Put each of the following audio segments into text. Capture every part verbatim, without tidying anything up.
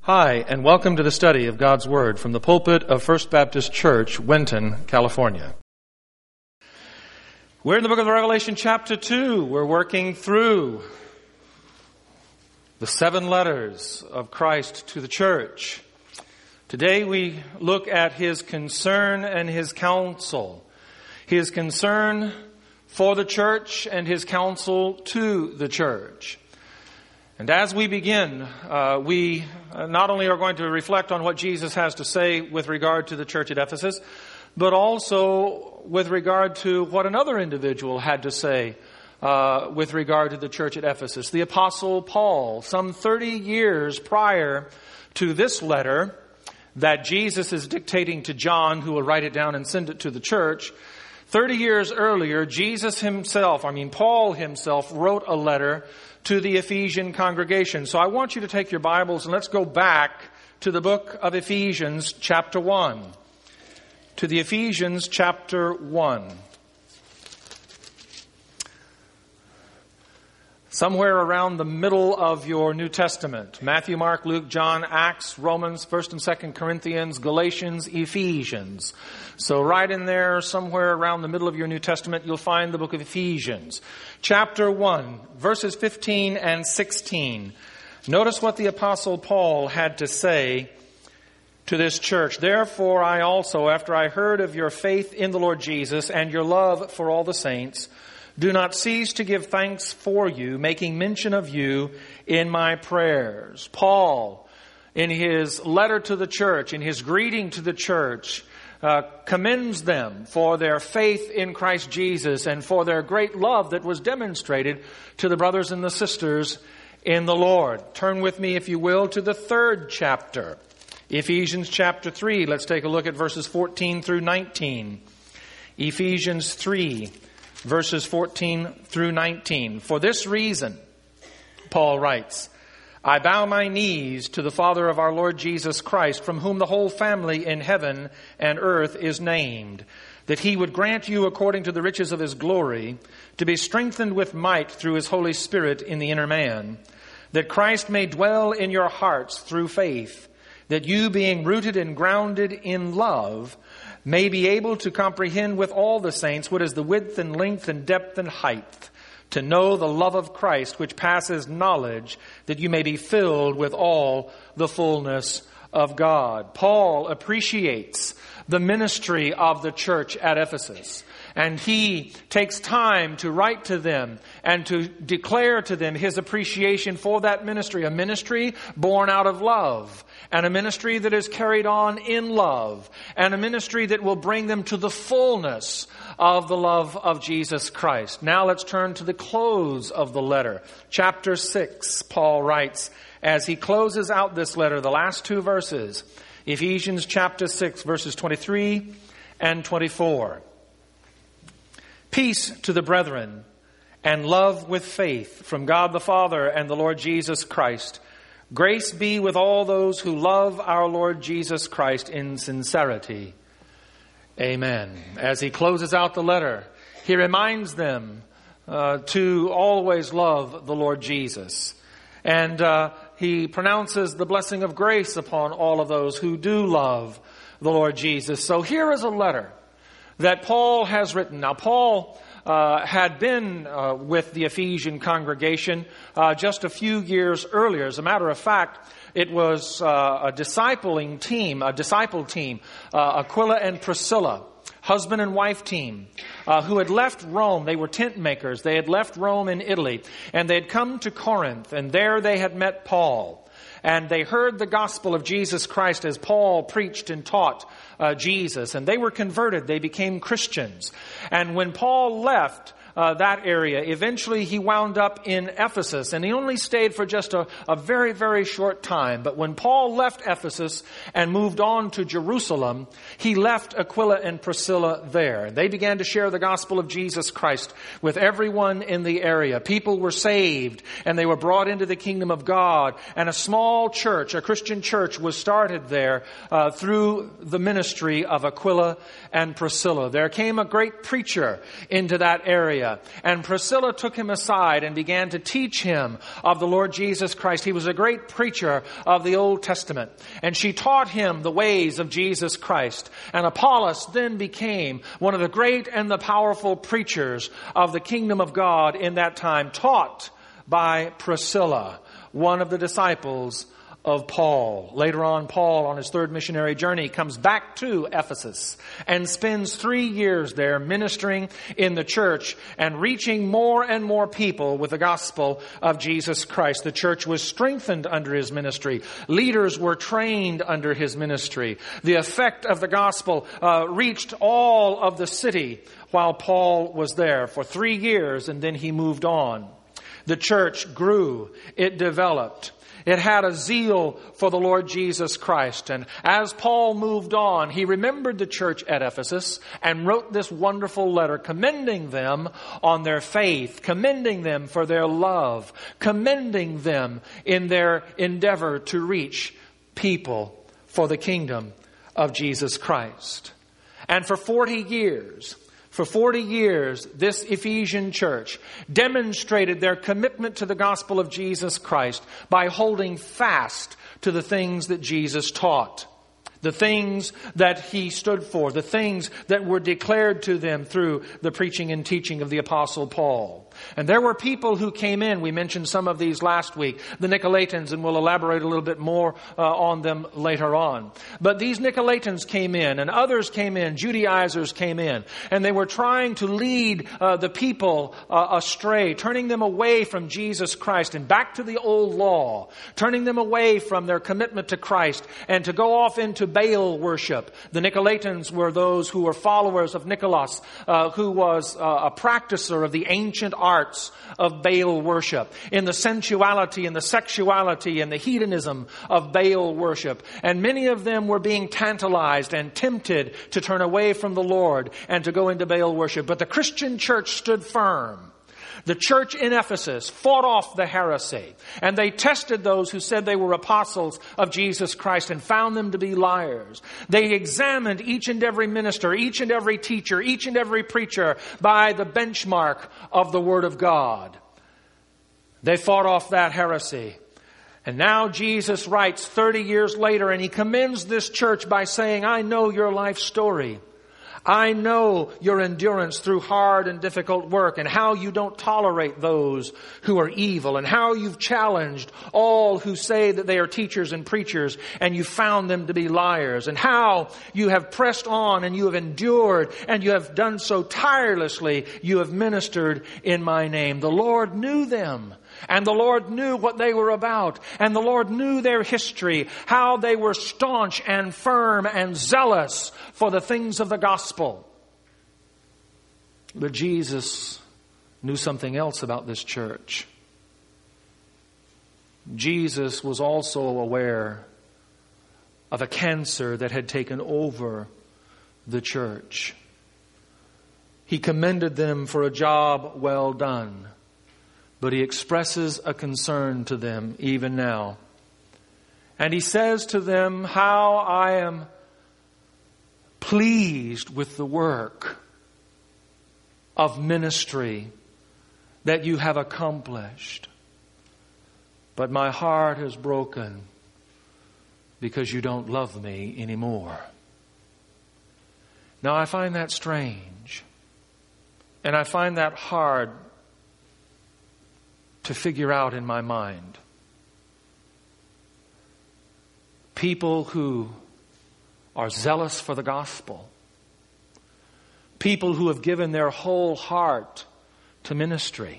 Hi, and welcome to the study of God's Word from the pulpit of First Baptist Church, Winton, California. We're in the book of Revelation chapter two. We're working through the seven letters of Christ to the church. Today we look at His concern and His counsel. His concern for the church and His counsel to the church. And as we begin, uh, we not only are going to reflect on what Jesus has to say with regard to the church at Ephesus, but also with regard to what another individual had to say uh, with regard to the church at Ephesus. The Apostle Paul, some thirty years prior to this letter that Jesus is dictating to John, who will write it down and send it to the church. thirty years earlier, Jesus himself, I mean Paul himself, wrote a letter to the Ephesian congregation. So I want you to take your Bibles and let's go back to the book of Ephesians chapter one. To the Ephesians chapter one. Somewhere around the middle of your New Testament. Matthew, Mark, Luke, John, Acts, Romans, First and Second Corinthians, Galatians, Ephesians. So right in there, somewhere around the middle of your New Testament, you'll find the book of Ephesians. Chapter one, verses fifteen and sixteen. Notice what the Apostle Paul had to say to this church. Therefore I also, after I heard of your faith in the Lord Jesus and your love for all the saints, do not cease to give thanks for you, making mention of you in my prayers. Paul, in his letter to the church, in his greeting to the church, uh, commends them for their faith in Christ Jesus and for their great love that was demonstrated to the brothers and the sisters in the Lord. Turn with me, if you will, to the third chapter. Ephesians chapter three. Let's take a look at verses fourteen through nineteen. Ephesians three. Verses fourteen through nineteen. For this reason, Paul writes, I bow my knees to the Father of our Lord Jesus Christ, from whom the whole family in heaven and earth is named, that he would grant you, according to the riches of his glory, to be strengthened with might through his Holy Spirit in the inner man, that Christ may dwell in your hearts through faith, that you, being rooted and grounded in love, may be able to comprehend with all the saints what is the width and length and depth and height, to know the love of Christ which passes knowledge, that you may be filled with all the fullness of God. Paul appreciates the ministry of the church at Ephesus, and he takes time to write to them and to declare to them his appreciation for that ministry, a ministry born out of love, and a ministry that is carried on in love, and a ministry that will bring them to the fullness of the love of Jesus Christ. Now let's turn to the close of the letter. Chapter six, Paul writes, as he closes out this letter, the last two verses, Ephesians chapter six, verses twenty-three and twenty-four. Peace to the brethren and love with faith from God the Father and the Lord Jesus Christ. Grace be with all those who love our Lord Jesus Christ in sincerity. Amen. As he closes out the letter, he reminds them uh, to always love the Lord Jesus. And uh, he pronounces the blessing of grace upon all of those who do love the Lord Jesus. So here is a letter that Paul has written. Now, Paul uh, had been uh, with the Ephesian congregation uh, just a few years earlier. As a matter of fact, it was uh, a discipling team, a disciple team, uh, Aquila and Priscilla, husband and wife team, uh, who had left Rome. They were tent makers. They had left Rome in Italy, and they had come to Corinth, and there they had met Paul. And they heard the gospel of Jesus Christ as Paul preached and taught uh, Jesus. And they were converted. They became Christians. And when Paul left uh, that area, eventually he wound up in Ephesus. And he only stayed for just a, a very, very short time. But when Paul left Ephesus and moved on to Jerusalem, he left Aquila and Priscilla there. And they began to share the gospel of Jesus Christ with everyone in the area. People were saved and they were brought into the kingdom of God. And a small church, a Christian church, was started there uh, through the ministry of Aquila and Priscilla. There came a great preacher into that area. Berea. And Priscilla took him aside and began to teach him of the Lord Jesus Christ. He was a great preacher of the Old Testament. And she taught him the ways of Jesus Christ. And Apollos then became one of the great and the powerful preachers of the kingdom of God in that time, taught by Priscilla, one of the disciples of Paul. Later on, Paul, on his third missionary journey, comes back to Ephesus and spends three years there ministering in the church and reaching more and more people with the gospel of Jesus Christ. The church was strengthened under his ministry. Leaders were trained under his ministry. The effect of the gospel uh, reached all of the city while Paul was there for three years, and then he moved on. The church grew. It developed. It had a zeal for the Lord Jesus Christ. And as Paul moved on, he remembered the church at Ephesus and wrote this wonderful letter commending them on their faith, commending them for their love, commending them in their endeavor to reach people for the kingdom of Jesus Christ. And for forty years, For forty years, this Ephesian church demonstrated their commitment to the gospel of Jesus Christ by holding fast to the things that Jesus taught, the things that he stood for, the things that were declared to them through the preaching and teaching of the Apostle Paul. And there were people who came in. We mentioned some of these last week, the Nicolaitans, and we'll elaborate a little bit more uh, on them later on. But these Nicolaitans came in, and others came in, Judaizers came in, and they were trying to lead uh, the people uh, astray, turning them away from Jesus Christ and back to the old law, turning them away from their commitment to Christ and to go off into Baal worship. The Nicolaitans were those who were followers of Nicholas, uh, who was uh, a practicer of the ancient arts of Baal worship, in the sensuality and the sexuality and the hedonism of Baal worship. And many of them were being tantalized and tempted to turn away from the Lord and to go into Baal worship. But the Christian church stood firm. The church in Ephesus fought off the heresy, and they tested those who said they were apostles of Jesus Christ and found them to be liars. They examined each and every minister, each and every teacher, each and every preacher by the benchmark of the Word of God. They fought off that heresy. And now Jesus writes thirty years later, and he commends this church by saying, I know your life story. I know your endurance through hard and difficult work, and how you don't tolerate those who are evil, and how you've challenged all who say that they are teachers and preachers, and you found them to be liars, and how you have pressed on and you have endured, and you have done so tirelessly. You have ministered in my name. The Lord knew them. And the Lord knew what they were about. And the Lord knew their history, how they were staunch and firm and zealous for the things of the gospel. But Jesus knew something else about this church. Jesus was also aware of a cancer that had taken over the church. He commended them for a job well done. But he expresses a concern to them even now. And he says to them, how I am pleased with the work of ministry that you have accomplished. But my heart is broken because you don't love me anymore. Now I find that strange. And I find that hard to figure out in my mind. People who are zealous for the gospel. People who have given their whole heart to ministry.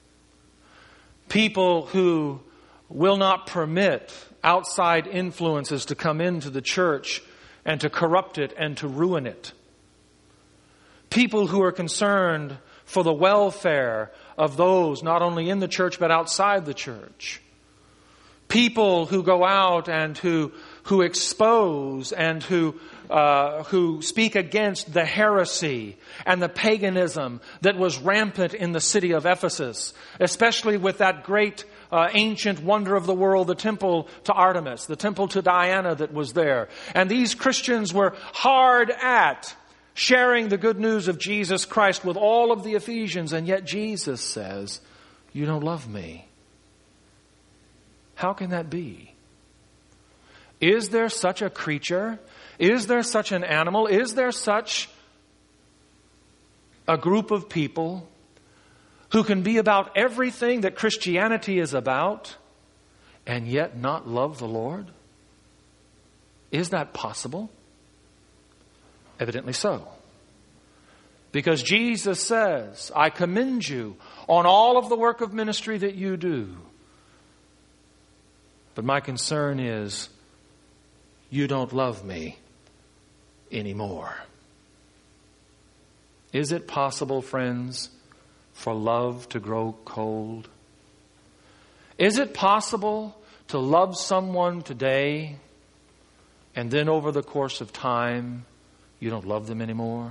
People who will not permit outside influences to come into the church and to corrupt it and to ruin it. People who are concerned for the welfare of those not only in the church but outside the church. People who go out and who who expose and who uh, who speak against the heresy and the paganism that was rampant in the city of Ephesus, especially with that great uh, ancient wonder of the world, the temple to Artemis, the temple to Diana that was there. And these Christians were hard at sharing the good news of Jesus Christ with all of the Ephesians, and yet Jesus says, you don't love me. How can that be? Is there such a creature? Is there such an animal? Is there such a group of people who can be about everything that Christianity is about and yet not love the Lord? Is that possible? Evidently so. Because Jesus says, I commend you on all of the work of ministry that you do. But my concern is, you don't love me anymore. Is it possible, friends, for love to grow cold? Is it possible to love someone today and then over the course of time, you don't love them anymore?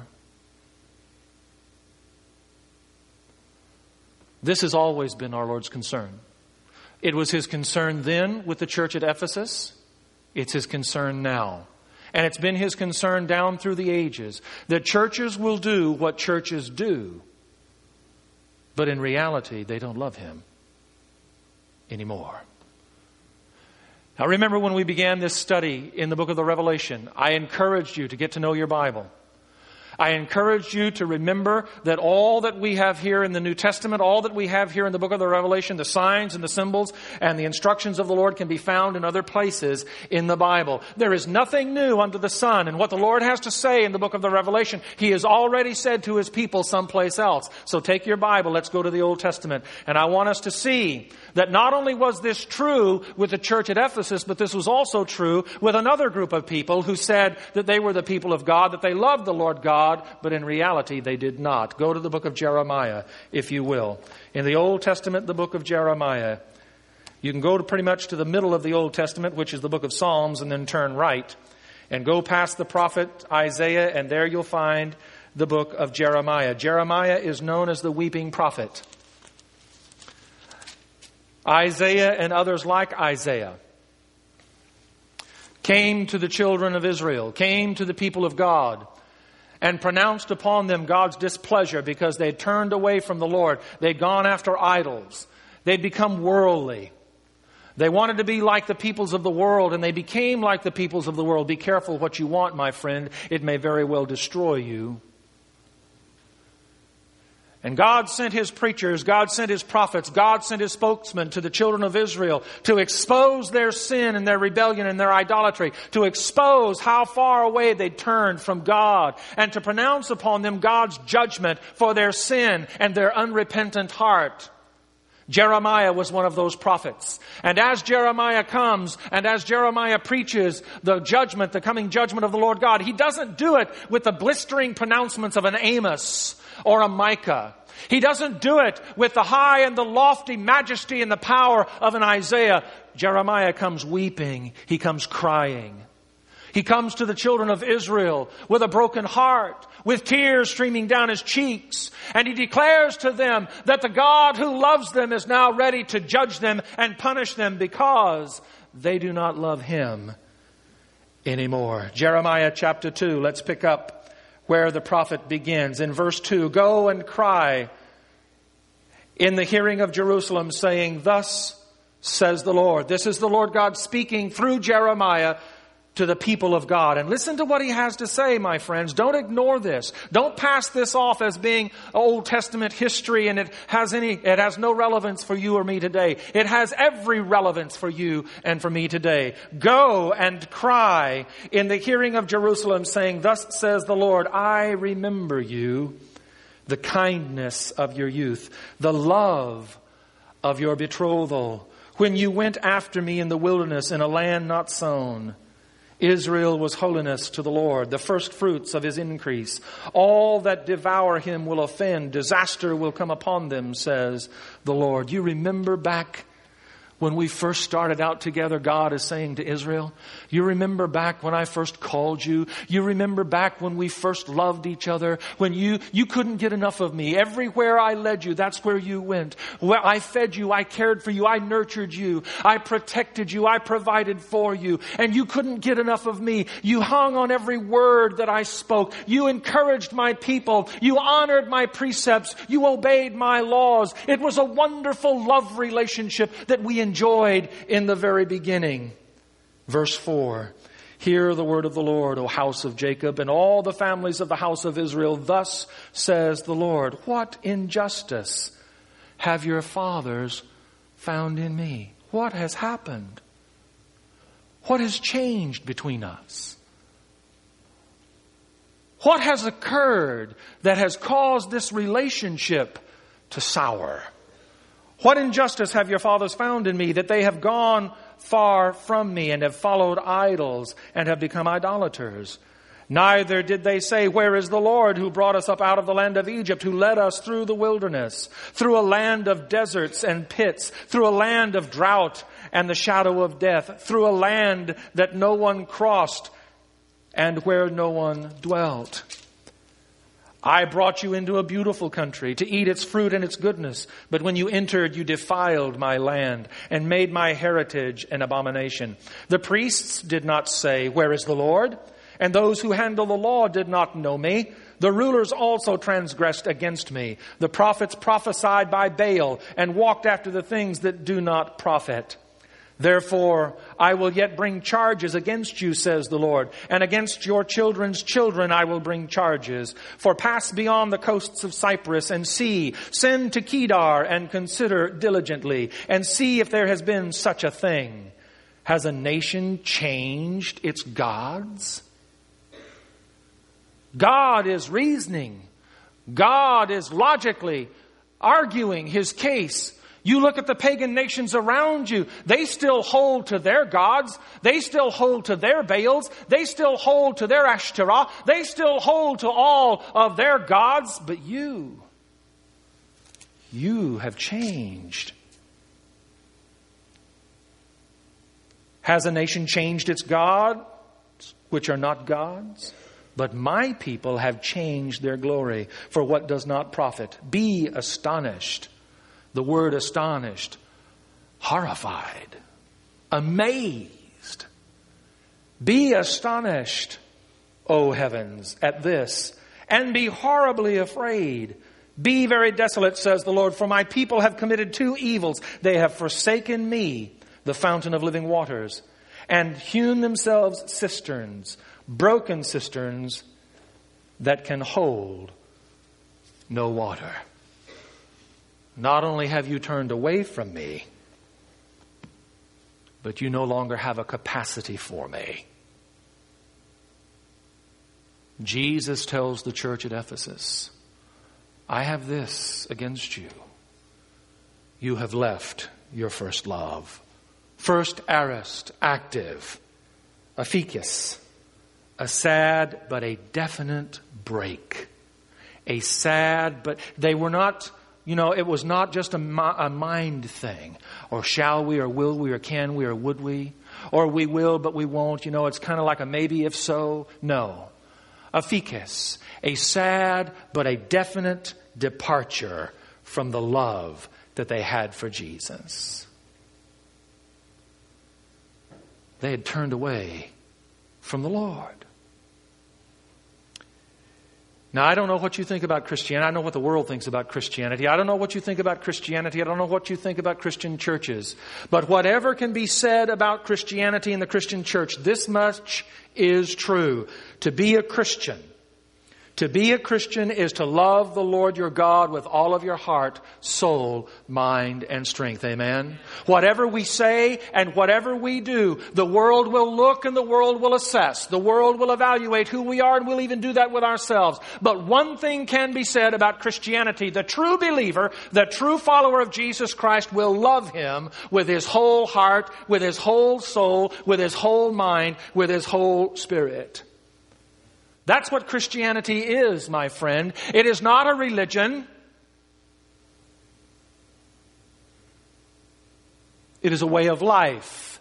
This has always been our Lord's concern. It was His concern then with the church at Ephesus. It's His concern now. And it's been His concern down through the ages that churches will do what churches do, but in reality, they don't love Him anymore. Now remember, when we began this study in the book of the Revelation, I encouraged you to get to know your Bible. I encourage you to remember that all that we have here in the New Testament, all that we have here in the book of the Revelation, the signs and the symbols and the instructions of the Lord can be found in other places in the Bible. There is nothing new under the sun. And what the Lord has to say in the book of the Revelation, He has already said to His people someplace else. So take your Bible, let's go to the Old Testament. And I want us to see that not only was this true with the church at Ephesus, but this was also true with another group of people who said that they were the people of God, that they loved the Lord God, but in reality they did not. Go to the book of Jeremiah, if you will. In the Old Testament, the book of Jeremiah, you can go to pretty much to the middle of the Old Testament, which is the book of Psalms, and then turn right and go past the prophet Isaiah, and there you'll find the book of Jeremiah. Jeremiah is known as the weeping prophet. Isaiah and others like Isaiah came to the children of Israel, came to the people of God, and pronounced upon them God's displeasure because they'd turned away from the Lord. They'd gone after idols. They'd become worldly. They wanted to be like the peoples of the world, and they became like the peoples of the world. Be careful what you want, my friend. It may very well destroy you. And God sent His preachers, God sent His prophets, God sent His spokesmen to the children of Israel to expose their sin and their rebellion and their idolatry, to expose how far away they turned from God, and to pronounce upon them God's judgment for their sin and their unrepentant heart. Jeremiah was one of those prophets. And as Jeremiah comes, and as Jeremiah preaches the judgment, the coming judgment of the Lord God, he doesn't do it with the blistering pronouncements of an Amos or a Micah. He doesn't do it with the high and the lofty majesty and the power of an Isaiah. Jeremiah comes weeping. He comes crying. He comes to the children of Israel with a broken heart, with tears streaming down his cheeks. And he declares to them that the God who loves them is now ready to judge them and punish them because they do not love Him anymore. Jeremiah chapter two, let's pick up where the prophet begins. In verse two, go and cry in the hearing of Jerusalem, saying, thus says the Lord. This is the Lord God speaking through Jeremiah to the people of God. And listen to what He has to say, my friends. Don't ignore this. Don't pass this off as being Old Testament history and it has any, it has no relevance for you or me today. It has every relevance for you and for me today. Go and cry in the hearing of Jerusalem, saying, thus says the Lord, I remember you, the kindness of your youth, the love of your betrothal, when you went after me in the wilderness in a land not sown. Israel was holiness to the Lord, the first fruits of His increase. All that devour Him will offend. Disaster will come upon them, says the Lord. You remember back When we first started out together, God is saying to Israel, you remember back when I first called you? You remember back when we first loved each other? When you, you couldn't get enough of me. Everywhere I led you, that's where you went. Where I fed you, I cared for you, I nurtured you, I protected you, I provided for you. And you couldn't get enough of me. You hung on every word that I spoke. You encouraged my people. You honored my precepts. You obeyed my laws. It was a wonderful love relationship that we enjoyed in the very beginning. Verse four, hear the word of the Lord, O house of Jacob, and all the families of the house of Israel. Thus says the Lord, what injustice have your fathers found in me? What has happened? What has changed between us? What has occurred that has caused this relationship to sour? What injustice have your fathers found in me, that they have gone far from me and have followed idols and have become idolaters? Neither did they say, where is the Lord who brought us up out of the land of Egypt, who led us through the wilderness, through a land of deserts and pits, through a land of drought and the shadow of death, through a land that no one crossed and where no one dwelt? I brought you into a beautiful country to eat its fruit and its goodness. But when you entered, you defiled my land and made my heritage an abomination. The priests did not say, where is the Lord? And those who handle the law did not know me. The rulers also transgressed against me. The prophets prophesied by Baal and walked after the things that do not profit. Therefore, I will yet bring charges against you, says the Lord, and against your children's children I will bring charges. For pass beyond the coasts of Cyprus and see, send to Kedar and consider diligently, and see if there has been such a thing. Has a nation changed its gods? God is reasoning. God is logically arguing his case. You look at the pagan nations around you. They still hold to their gods. They still hold to their Baals. They still hold to their Ashtoreth. They still hold to all of their gods. But you, you have changed. Has a nation changed its gods, which are not gods? But my people have changed their glory for what does not profit. Be astonished. The word astonished, horrified, amazed. Be astonished, O heavens, at this, and be horribly afraid. Be very desolate, says the Lord, for my people have committed two evils. They have forsaken me, the fountain of living waters, and hewn themselves cisterns, broken cisterns that can hold no water. Not only have you turned away from me, but you no longer have a capacity for me. Jesus tells the church at Ephesus, I have this against you. You have left your first love. First aorist, active. Aphesis, a sad but a definite break. A sad, but they were not... You know, it was not just a, a mind thing. Or shall we, or will we, or can we, or would we? Or we will, but we won't. You know, it's kind of like a maybe if so. No. Aphesis, a sad but a definite departure from the love that they had for Jesus. They had turned away from the Lord. Now, I don't know what you think about Christianity. I know what the world thinks about Christianity. I don't know what you think about Christianity. I don't know what you think about Christian churches. But whatever can be said about Christianity and the Christian church, this much is true. To be a Christian, to be a Christian is to love the Lord your God with all of your heart, soul, mind, and strength. Amen? Whatever we say and whatever we do, the world will look and the world will assess. The world will evaluate who we are, and we'll even do that with ourselves. But one thing can be said about Christianity. The true believer, the true follower of Jesus Christ will love Him with his whole heart, with his whole soul, with his whole mind, with his whole spirit. That's what Christianity is, my friend. It is not a religion. It is a way of life.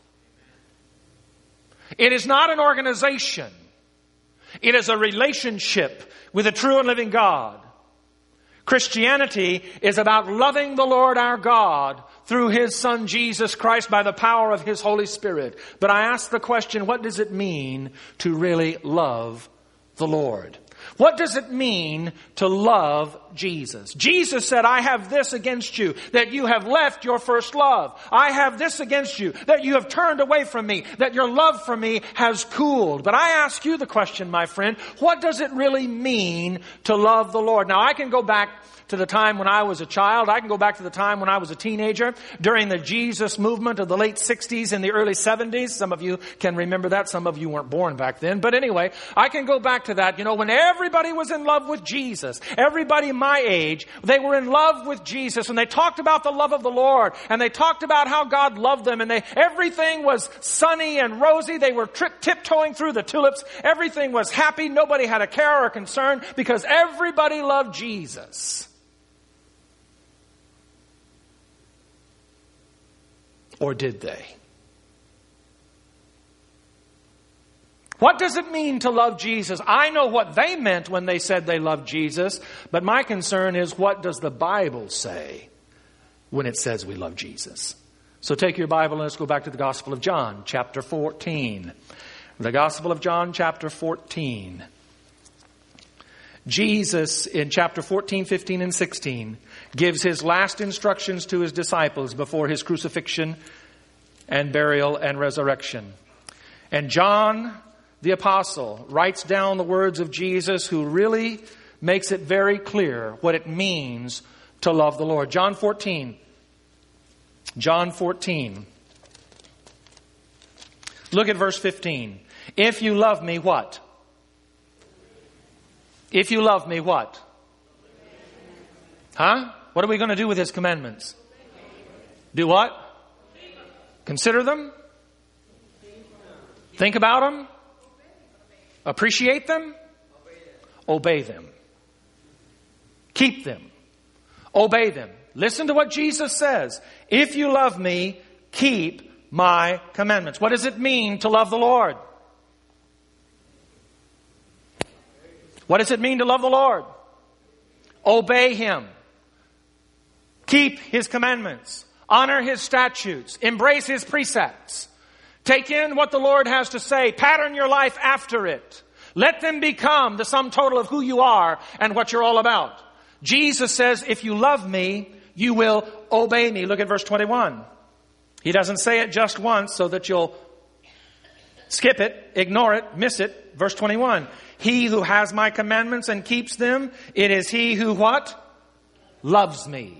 It is not an organization. It is a relationship with a true and living God. Christianity is about loving the Lord our God through His Son Jesus Christ by the power of His Holy Spirit. But I ask the question, what does it mean to really love the Lord? What does it mean to love Jesus? Jesus said, I have this against you, that you have left your first love. I have this against you, that you have turned away from me, that your love for me has cooled. But I ask you the question, my friend, what does it really mean to love the Lord? Now, I can go back to the time when I was a child. I can go back to the time when I was a teenager during the Jesus movement of the late sixties and the early seventies. Some of you can remember that. Some of you weren't born back then. But anyway, I can go back to that. You know, when everybody was in love with Jesus, everybody my age, they were in love with Jesus, and they talked about the love of the Lord, and they talked about how God loved them, and they everything was sunny and rosy. They were tri- tiptoeing through the tulips. Everything was happy. Nobody had a care or concern because everybody loved Jesus. Or did they? What does it mean to love Jesus? I know what they meant when they said they loved Jesus, but my concern is, what does the Bible say when it says we love Jesus? So take your Bible and let's go back to the Gospel of John, chapter fourteen. The Gospel of John, chapter fourteen. Jesus, in chapter fourteen, fifteen, and sixteen, gives His last instructions to His disciples before His crucifixion and burial and resurrection. And John, the apostle, writes down the words of Jesus, who really makes it very clear what it means to love the Lord. John fourteen. John fourteen. Look at verse fifteen. If you love me, what? If you love me, what? Huh? What are we going to do with His commandments? Do what? Consider them? Think about them? Appreciate them? Obey them. Keep them. Obey them. Listen to what Jesus says. If you love me, keep my commandments. What does it mean to love the Lord? What does it mean to love the Lord? Obey Him. Keep His commandments. Honor His statutes. Embrace His precepts. Take in what the Lord has to say. Pattern your life after it. Let them become the sum total of who you are and what you're all about. Jesus says, if you love me, you will obey me. Look at verse twenty-one. He doesn't say it just once so that you'll skip it, ignore it, miss it. Verse twenty-one. He who has my commandments and keeps them, it is he who what? Loves me.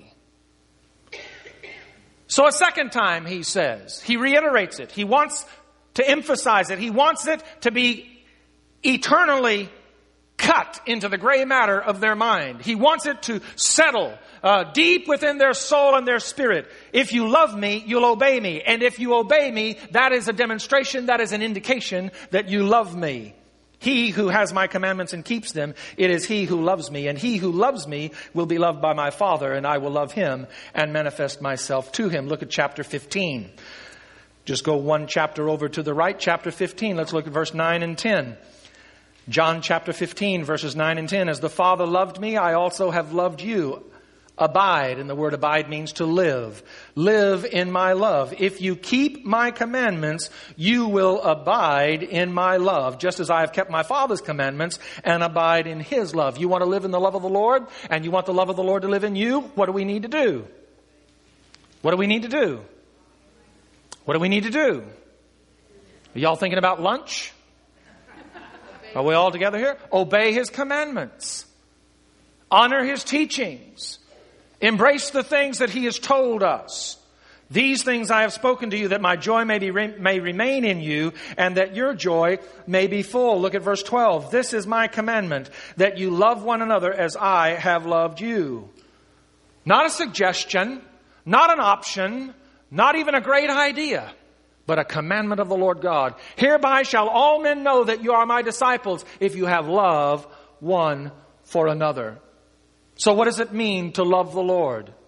So a second time he says, he reiterates it. He wants to emphasize it. He wants it to be eternally cut into the gray matter of their mind. He wants it to settle uh, deep within their soul and their spirit. If you love me, you'll obey me. And if you obey me, that is a demonstration, that is an indication that you love me. He who has my commandments and keeps them, it is he who loves me. And he who loves me will be loved by my Father, and I will love him and manifest myself to him. Look at chapter fifteen. Just go one chapter over to the right, chapter fifteen. Let's look at verse nine and ten. John chapter fifteen, verses nine and ten. As the Father loved me, I also have loved you. Abide, and the word abide means to live. Live in my love. If you keep my commandments, you will abide in my love, just as I have kept my Father's commandments and abide in his love. You want to live in the love of the Lord, and you want the love of the Lord to live in you? What do we need to do? What do we need to do? What do we need to do? Are y'all thinking about lunch? Are we all together here? Obey his commandments. Honor his teachings. Embrace the things that he has told us. These things I have spoken to you, that my joy may be may remain in you, and that your joy may be full. Look at verse twelve. This is my commandment, that you love one another as I have loved you. Not a suggestion, not an option, not even a great idea, but a commandment of the Lord God. Hereby shall all men know that you are my disciples, if you have love one for another. So what does it mean to love the Lord?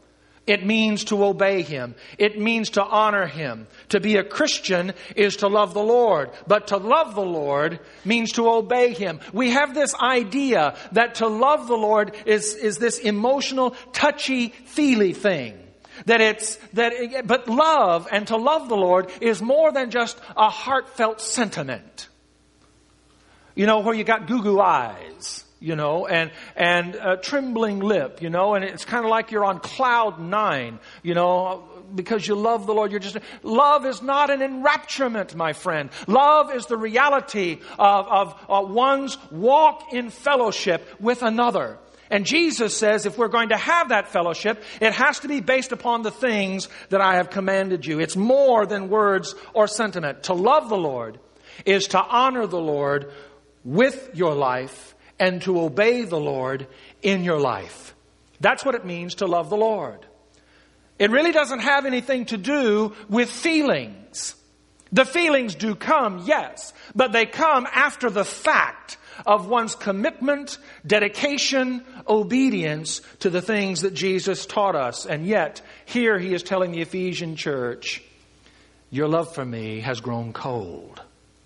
It means to obey Him. It means to honor Him. To be a Christian is to love the Lord. But to love the Lord means to obey Him. We have this idea that to love the Lord is, is this emotional, touchy-feely thing. That it's, that, it, but love and to love the Lord is more than just a heartfelt sentiment. You know, where you got goo-goo eyes. You know, and, and a trembling lip, you know, and it's kind of like you're on cloud nine, you know, because you love the Lord. You're just, love is not an enrapturement, my friend. Love is the reality of, of, of one's walk in fellowship with another. And Jesus says if we're going to have that fellowship, it has to be based upon the things that I have commanded you. It's more than words or sentiment. To love the Lord is to honor the Lord with your life and to obey the Lord in your life. That's what it means to love the Lord. It really doesn't have anything to do with feelings. The feelings do come, yes, but they come after the fact of one's commitment, dedication, obedience to the things that Jesus taught us. And yet, here He is telling the Ephesian church, your love for me has grown cold.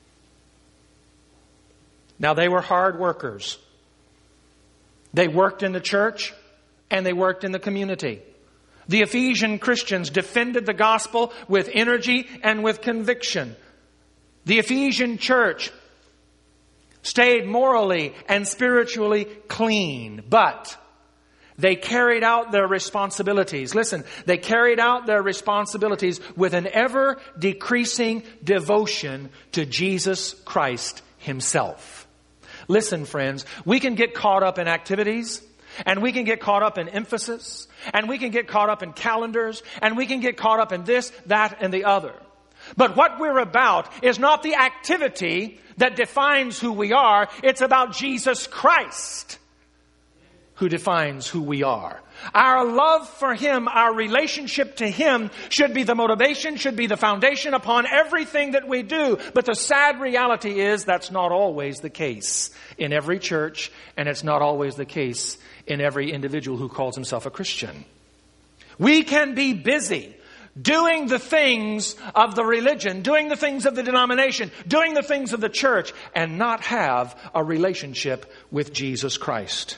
Now, they were hard workers. They worked in the church and they worked in the community. The Ephesian Christians defended the gospel with energy and with conviction. The Ephesian church stayed morally and spiritually clean, but they carried out their responsibilities. Listen, they carried out their responsibilities with an ever-decreasing devotion to Jesus Christ Himself. Listen, friends, we can get caught up in activities, and we can get caught up in emphasis, and we can get caught up in calendars, and we can get caught up in this, that, and the other. But what we're about is not the activity that defines who we are. It's about Jesus Christ who defines who we are. Our love for Him, our relationship to Him should be the motivation, should be the foundation upon everything that we do. But the sad reality is that's not always the case in every church, and it's not always the case in every individual who calls himself a Christian. We can be busy doing the things of the religion, doing the things of the denomination, doing the things of the church, and not have a relationship with Jesus Christ.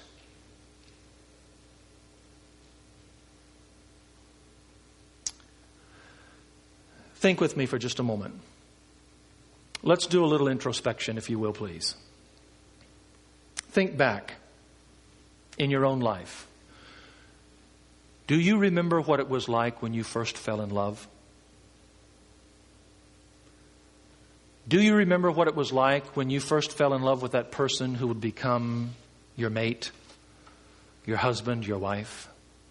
Think with me for just a moment. Let's do a little introspection, if you will, please. Think back in your own life. Do you remember what it was like when you first fell in love? Do you remember what it was like when you first fell in love with that person who would become your mate, your husband, your wife?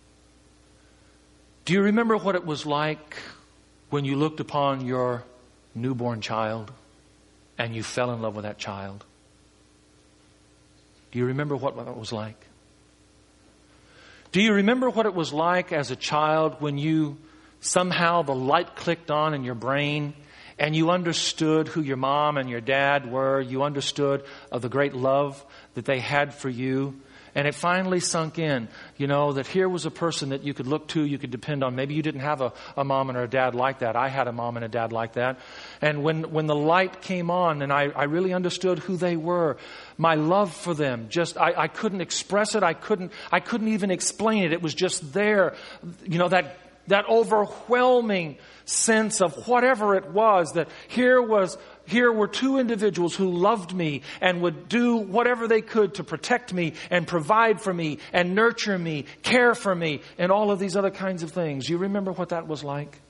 Do you remember what it was like when you looked upon your newborn child and you fell in love with that child? Do you remember what that was like? Do you remember what it was like as a child when you somehow the light clicked on in your brain and you understood who your mom and your dad were? You understood of the great love that they had for you. And it finally sunk in, you know, that here was a person that you could look to, you could depend on. Maybe you didn't have a, a mom and a dad like that. I had a mom and a dad like that. And when, when the light came on and I, I really understood who they were, my love for them, just, I, I couldn't express it. I couldn't, I couldn't even explain it. It was just there, you know, that, that overwhelming sense of whatever it was, that here was, Here were two individuals who loved me and would do whatever they could to protect me and provide for me and nurture me, care for me, and all of these other kinds of things. You remember what that was like?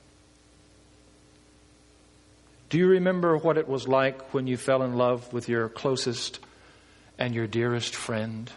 Do you remember what it was like when you fell in love with your closest and your dearest friend?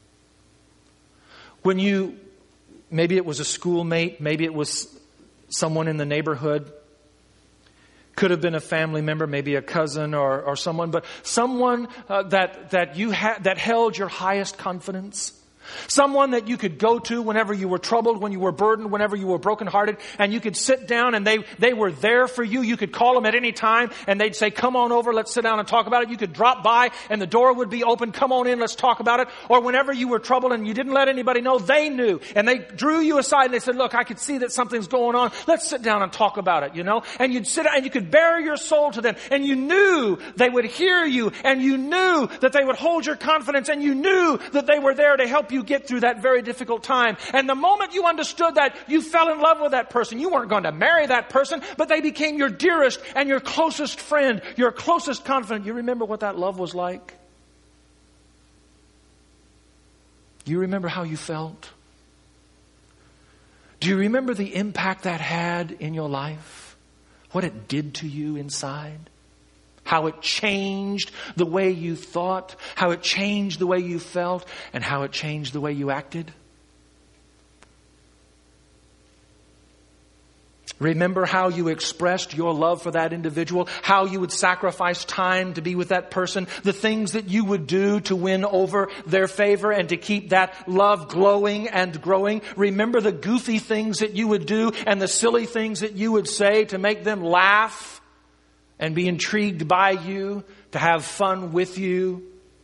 When you, maybe it was a schoolmate, maybe it was someone in the neighborhood. Could have been a family member, maybe a cousin or, or someone, but someone uh, that that you ha- that held your highest confidence, Someone that you could go to whenever you were troubled, when you were burdened, whenever you were brokenhearted, and you could sit down and they, they were there for you. You could call them at any time and they'd say, come on over, let's sit down and talk about it. You could drop by and the door would be open, come on in, let's talk about it. Or whenever you were troubled and you didn't let anybody know, they knew. And they drew you aside and they said, look, I could see that something's going on. Let's sit down and talk about it, you know. And you'd sit down and you could bare your soul to them. And you knew they would hear you. And you knew that they would hold your confidence. And you knew that they were there to help you get through that very difficult time. And the moment you understood that, you fell in love with that person. You weren't going to marry that person, but they became your dearest and your closest friend, your closest confidant. You remember what that love was like? Do you remember how you felt? Do you remember the impact that had in your life? What it did to you inside? How it changed the way you thought, how it changed the way you felt, and how it changed the way you acted? Remember how you expressed your love for that individual, how you would sacrifice time to be with that person, the things that you would do to win over their favor and to keep that love glowing and growing. Remember the goofy things that you would do and the silly things that you would say to make them laugh and be intrigued by you, to have fun with you.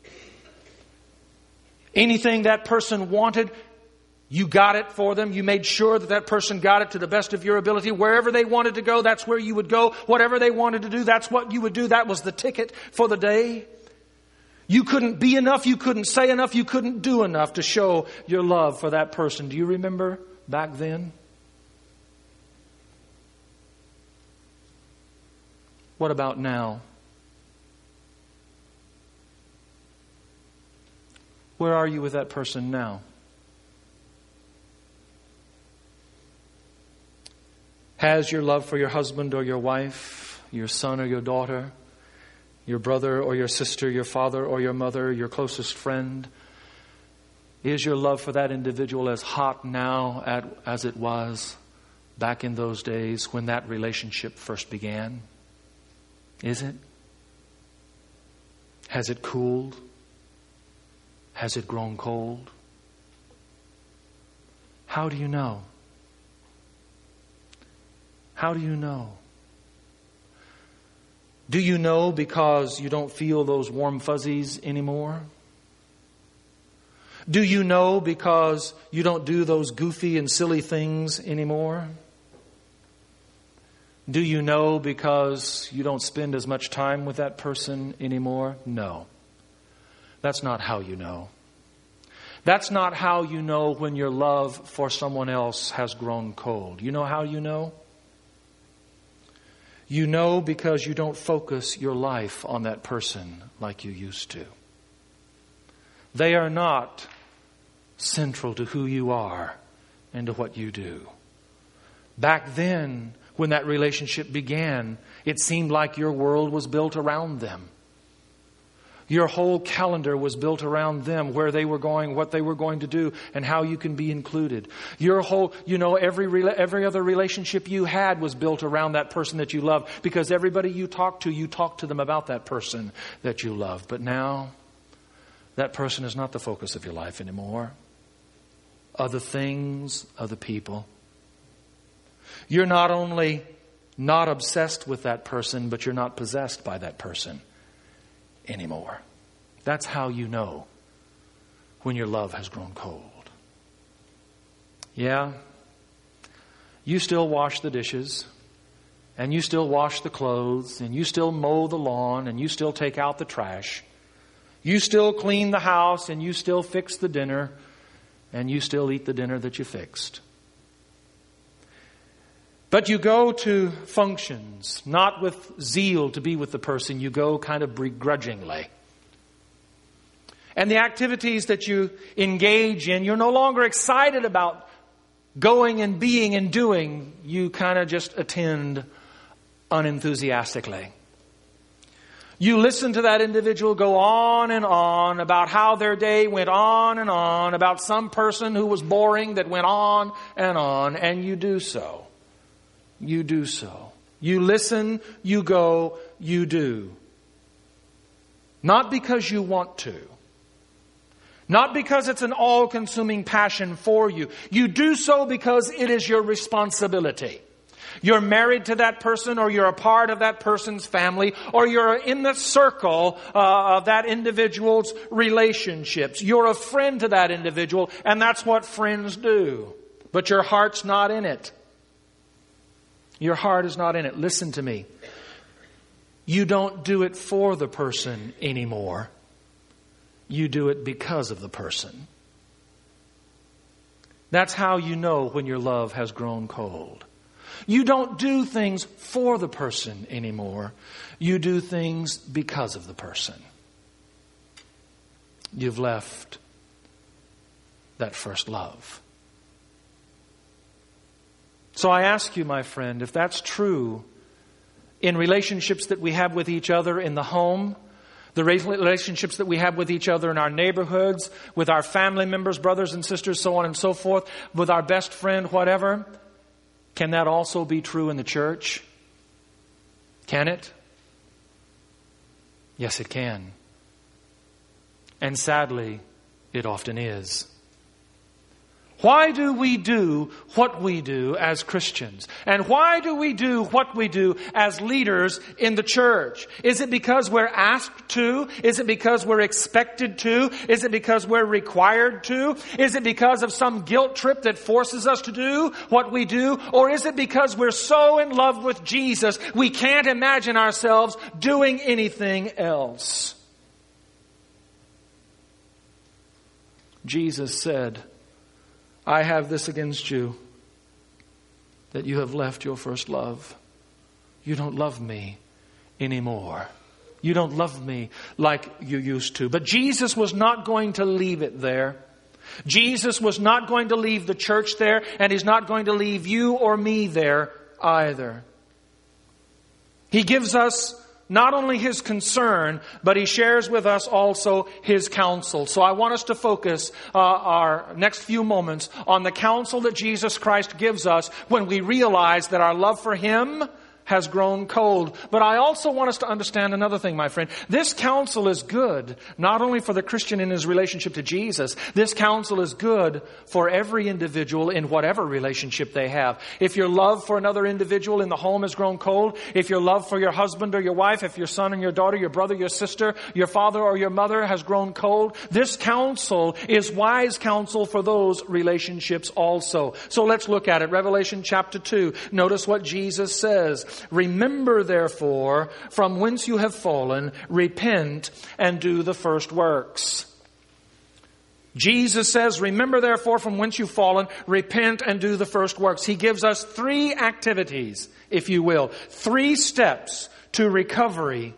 Anything that person wanted, you got it for them. You made sure that that person got it to the best of your ability. Wherever they wanted to go, that's where you would go. Whatever they wanted to do, that's what you would do. That was the ticket for the day. You couldn't be enough. You couldn't say enough. You couldn't do enough to show your love for that person. Do you remember back then? What about now? Where are you with that person now? Has your love for your husband or your wife, your son or your daughter, your brother or your sister, your father or your mother, your closest friend, is your love for that individual as hot now as it was back in those days when that relationship first began? Is it? Has it cooled? Has it grown cold? How do you know? How do you know? Do you know because you don't feel those warm fuzzies anymore? Do you know because you don't do those goofy and silly things anymore? Do you know because you don't spend as much time with that person anymore? No. That's not how you know. That's not how you know when your love for someone else has grown cold. You know how you know? You know because you don't focus your life on that person like you used to. They are not central to who you are and to what you do. Back then, when that relationship began, it seemed like your world was built around them. Your whole calendar was built around them, where they were going, what they were going to do, and how you can be included. Your whole, you know, every every other relationship you had was built around that person that you loved, because everybody you talked to, you talked to them about that person that you love. But now, that person is not the focus of your life anymore. Other things, other people. You're not only not obsessed with that person, but you're not possessed by that person anymore. That's how you know when your love has grown cold. Yeah, you still wash the dishes, and you still wash the clothes, and you still mow the lawn, and you still take out the trash. You still clean the house, and you still fix the dinner, and you still eat the dinner that you fixed. But you go to functions, not with zeal to be with the person. You go kind of begrudgingly. And the activities that you engage in, you're no longer excited about going and being and doing. You kind of just attend unenthusiastically. You listen to that individual go on and on about how their day went on and on, about some person who was boring that went on and on, and you do so. You do so. You listen, you go, you do. Not because you want to. Not because it's an all-consuming passion for you. You do so because it is your responsibility. You're married to that person, or you're a part of that person's family, or you're in the circle uh, of that individual's relationships. You're a friend to that individual, and that's what friends do. But your heart's not in it. Your heart is not in it. Listen to me. You don't do it for the person anymore. You do it because of the person. That's how you know when your love has grown cold. You don't do things for the person anymore. You do things because of the person. You've left that first love. So I ask you, my friend, if that's true in relationships that we have with each other in the home, the relationships that we have with each other in our neighborhoods, with our family members, brothers and sisters, so on and so forth, with our best friend, whatever, can that also be true in the church? Can it? Yes, it can. And sadly, it often is. Why do we do what we do as Christians? And why do we do what we do as leaders in the church? Is it because we're asked to? Is it because we're expected to? Is it because we're required to? Is it because of some guilt trip that forces us to do what we do? Or is it because we're so in love with Jesus we can't imagine ourselves doing anything else? Jesus said, I have this against you, that you have left your first love. You don't love me anymore. You don't love me like you used to. But Jesus was not going to leave it there. Jesus was not going to leave the church there, and He's not going to leave you or me there either. He gives us not only His concern, but He shares with us also His counsel. So I want us to focus uh, our next few moments on the counsel that Jesus Christ gives us when we realize that our love for Him has grown cold. But I also want us to understand another thing, my friend. This counsel is good, not only for the Christian in his relationship to Jesus. This counsel is good for every individual in whatever relationship they have. If your love for another individual in the home has grown cold, if your love for your husband or your wife, if your son and your daughter, your brother, your sister, your father or your mother has grown cold, this counsel is wise counsel for those relationships also. So let's look at it. Revelation chapter two. Notice what Jesus says. Remember, therefore, from whence you have fallen, repent and do the first works. Jesus says, remember, therefore, from whence you've fallen, repent and do the first works. He gives us three activities, if you will, three steps to recovery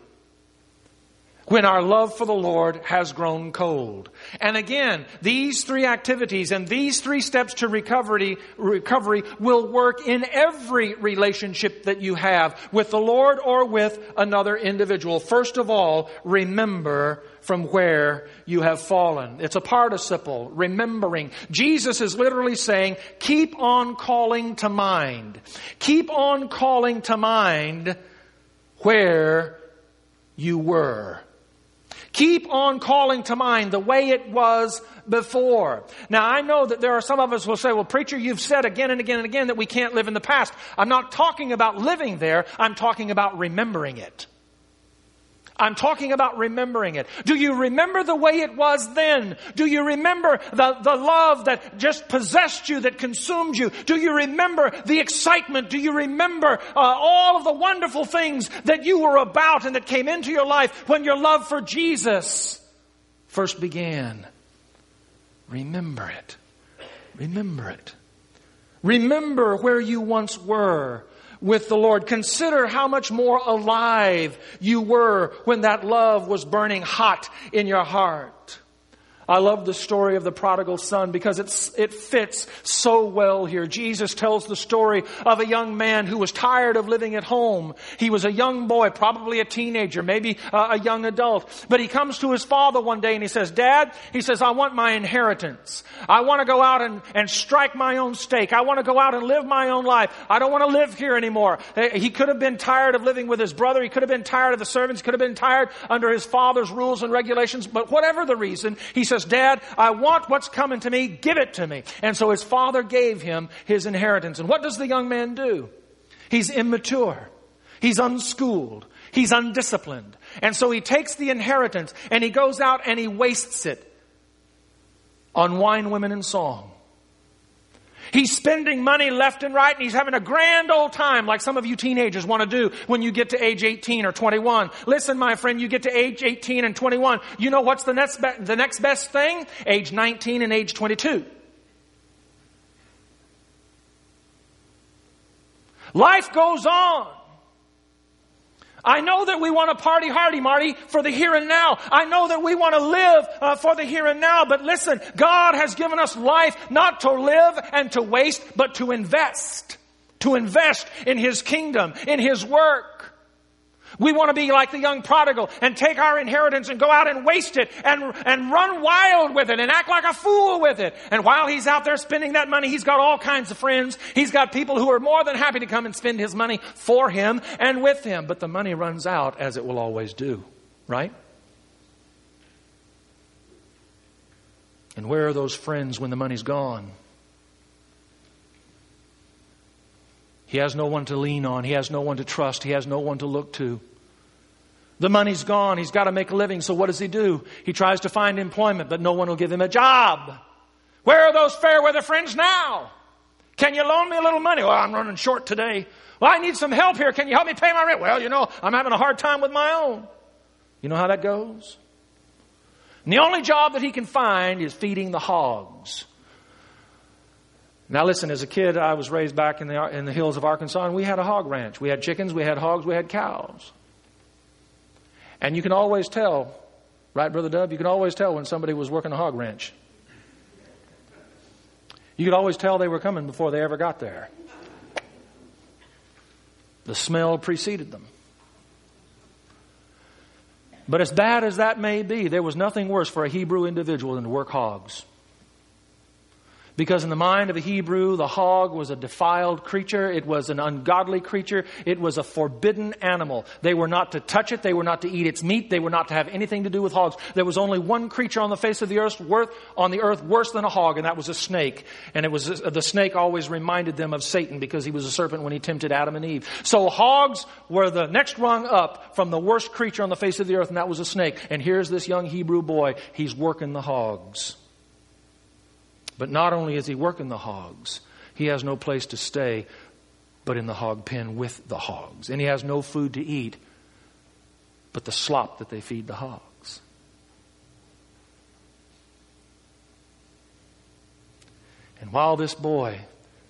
when our love for the Lord has grown cold. And again, these three activities and these three steps to recovery, recovery will work in every relationship that you have with the Lord or with another individual. First of all, remember from where you have fallen. It's a participle, remembering. Jesus is literally saying, keep on calling to mind. Keep on calling to mind where you were. Keep on calling to mind the way it was before. Now, I know that there are some of us who will say, well, preacher, you've said again and again and again that we can't live in the past. I'm not talking about living there. I'm talking about remembering it. I'm talking about remembering it. Do you remember the way it was then? Do you remember the, the love that just possessed you, that consumed you? Do you remember the excitement? Do you remember uh, all of the wonderful things that you were about and that came into your life when your love for Jesus first began? Remember it. Remember it. Remember where you once were with the Lord. Consider how much more alive you were when that love was burning hot in your heart. I love the story of the prodigal son because it's, it fits so well here. Jesus tells the story of a young man who was tired of living at home. He was a young boy, probably a teenager, maybe a, a young adult. But he comes to his father one day and he says, Dad, he says, I want my inheritance. I want to go out and, and strike my own stake. I want to go out and live my own life. I don't want to live here anymore. He could have been tired of living with his brother. He could have been tired of the servants. He could have been tired under his father's rules and regulations. But whatever the reason, he says, says, Dad, I want what's coming to me. Give it to me. And so his father gave him his inheritance. And what does the young man do? He's immature. He's unschooled. He's undisciplined. And so he takes the inheritance and he goes out and he wastes it on wine, women, and song. He's spending money left and right, and he's having a grand old time like some of you teenagers want to do when you get to age eighteen or twenty-one. Listen, my friend, you get to age eighteen and twenty-one. You know what's the next, be- the next best thing? Age nineteen and age twenty-two. Life goes on. I know that we want to party hardy, Marty, for the here and now. I know that we want to live uh, for the here and now. But listen, God has given us life not to live and to waste, but to invest. To invest in His kingdom, in His work. We want to be like the young prodigal and take our inheritance and go out and waste it and, and run wild with it and act like a fool with it. And while he's out there spending that money, he's got all kinds of friends. He's got people who are more than happy to come and spend his money for him and with him. But the money runs out, as it will always do, right? And where are those friends when the money's gone? He has no one to lean on. He has no one to trust. He has no one to look to. The money's gone. He's got to make a living. So what does he do? He tries to find employment, but no one will give him a job. Where are those fair weather friends now? Can you loan me a little money? Well, I'm running short today. Well, I need some help here. Can you help me pay my rent? Well, you know, I'm having a hard time with my own. You know how that goes? And the only job that he can find is feeding the hogs. Now listen, as a kid, I was raised back in the in the hills of Arkansas, and we had a hog ranch. We had chickens, we had hogs, we had cows. And you can always tell, right, Brother Dub? You can always tell when somebody was working a hog ranch. You could always tell they were coming before they ever got there. The smell preceded them. But as bad as that may be, there was nothing worse for a Hebrew individual than to work hogs. Because in the mind of a Hebrew, the hog was a defiled creature. It was an ungodly creature. It was a forbidden animal. They were not to touch it. They were not to eat its meat. They were not to have anything to do with hogs. There was only one creature on the face of the earth worth, on the earth worse than a hog, and that was a snake. And it was the snake always reminded them of Satan because he was a serpent when he tempted Adam and Eve. So hogs were the next rung up from the worst creature on the face of the earth, and that was a snake. And here's this young Hebrew boy. He's working the hogs. But not only is he working the hogs, he has no place to stay but in the hog pen with the hogs. And he has no food to eat but the slop that they feed the hogs. And while this boy,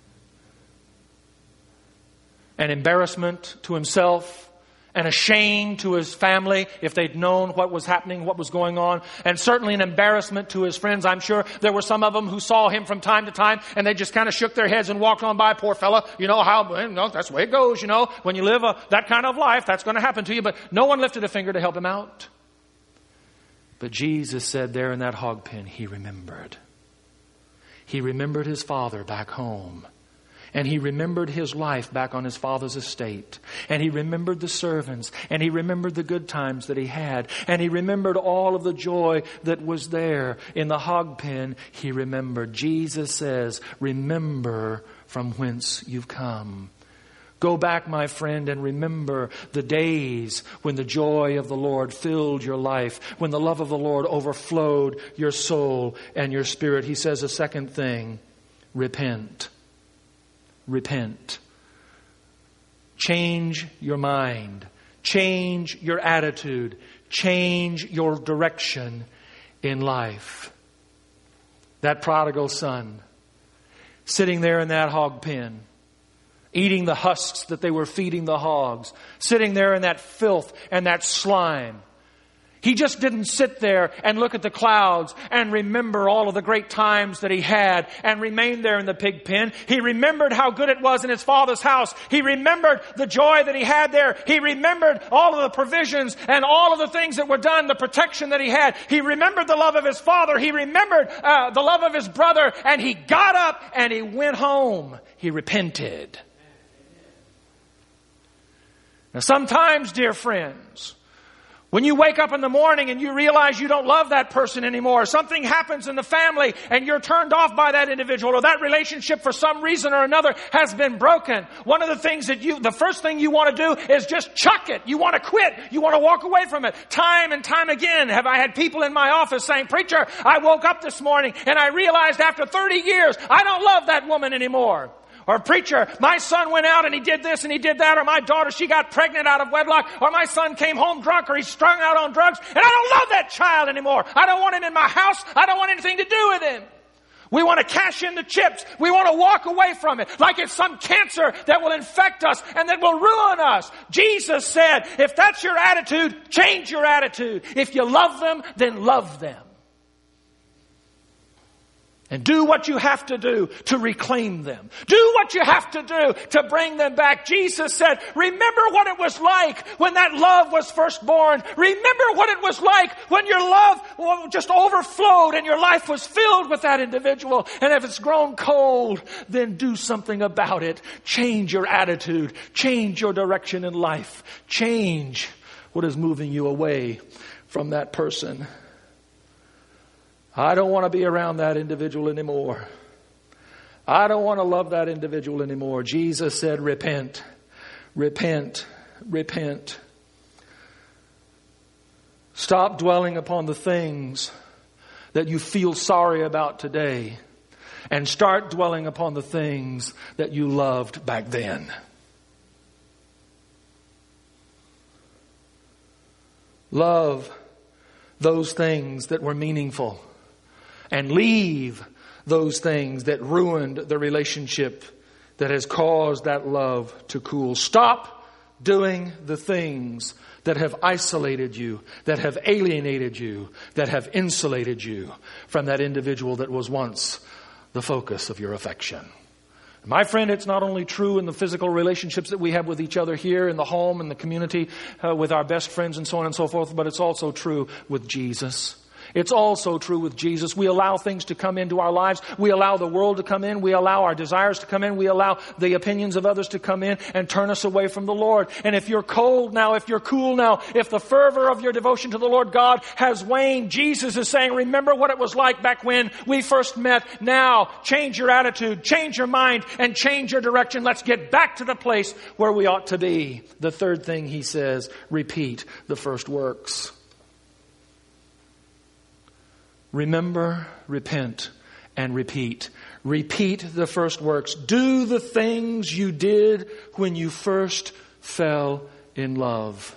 an embarrassment to himself, and a shame to his family if they'd known what was happening, what was going on. And certainly an embarrassment to his friends. I'm sure there were some of them who saw him from time to time and they just kind of shook their heads and walked on by. Poor fella, you know how, you know, that's the way it goes, you know. When you live a, that kind of life, that's going to happen to you. But no one lifted a finger to help him out. But Jesus said there in that hog pen, he remembered. He remembered his father back home. And he remembered his life back on his father's estate. And he remembered the servants. And he remembered the good times that he had. And he remembered all of the joy that was there in the hog pen. He remembered. Jesus says, remember from whence you've come. Go back, my friend, and remember the days when the joy of the Lord filled your life, when the love of the Lord overflowed your soul and your spirit. He says a second thing, repent. Repent. Change your mind. Change your attitude. Change your direction in life. That prodigal son, sitting there in that hog pen, eating the husks that they were feeding the hogs, sitting there in that filth and that slime. He just didn't sit there and look at the clouds and remember all of the great times that he had and remain there in the pig pen. He remembered how good it was in his father's house. He remembered the joy that he had there. He remembered all of the provisions and all of the things that were done, the protection that he had. He remembered the love of his father. He remembered uh, the love of his brother. And he got up and he went home. He repented. Now sometimes, dear friends, When you wake up in the morning and you realize you don't love that person anymore, something happens in the family and you're turned off by that individual, or that relationship for some reason or another has been broken. One of the things that you, the first thing you want to do is just chuck it. You want to quit. You want to walk away from it. Time and time again have I had people in my office saying, "Preacher, I woke up this morning and I realized after thirty years, I don't love that woman anymore." Or, "Preacher, my son went out and he did this and he did that." Or, "My daughter, she got pregnant out of wedlock." Or, "My son came home drunk," or, "He's strung out on drugs, and I don't love that child anymore. I don't want him in my house. I don't want anything to do with him." We want to cash in the chips. We want to walk away from it like it's some cancer that will infect us and that will ruin us. Jesus said, if that's your attitude, change your attitude. If you love them, then love them. And do what you have to do to reclaim them. Do what you have to do to bring them back. Jesus said, remember what it was like when that love was first born. Remember what it was like when your love just overflowed and your life was filled with that individual. And if it's grown cold, then do something about it. Change your attitude. Change your direction in life. Change what is moving you away from that person. I don't want to be around that individual anymore. I don't want to love that individual anymore. Jesus said, repent, repent, repent. Stop dwelling upon the things that you feel sorry about today and start dwelling upon the things that you loved back then. Love those things that were meaningful. And leave those things that ruined the relationship that has caused that love to cool. Stop doing the things that have isolated you, that have alienated you, that have insulated you from that individual that was once the focus of your affection. My friend, it's not only true in the physical relationships that we have with each other here in the home, in the community, uh, with our best friends and so on and so forth, but it's also true with Jesus. It's also true with Jesus. We allow things to come into our lives. We allow the world to come in. We allow our desires to come in. We allow the opinions of others to come in and turn us away from the Lord. And if you're cold now, if you're cool now, if the fervor of your devotion to the Lord God has waned, Jesus is saying, remember what it was like back when we first met. Now, change your attitude, change your mind, and change your direction. Let's get back to the place where we ought to be. The third thing he says, repeat the first works. Remember, repent, and repeat. Repeat the first works. Do the things you did when you first fell in love.